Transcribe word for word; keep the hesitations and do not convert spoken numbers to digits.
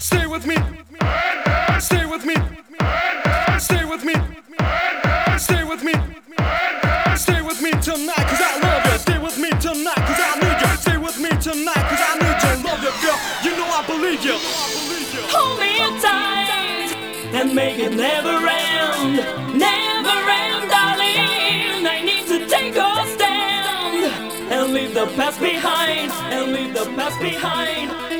Stay with me. Stay with me. Stay with me. Stay with me. Stay with me tonight, cause I love you. Stay with me tonight, cause I need you. Stay with me tonight, cause I need you. Love you, girl. You know I believe you. Hold me tight and make it never end. Never end, darling. I need to take a stand and leave the past behind. And leave the past behind.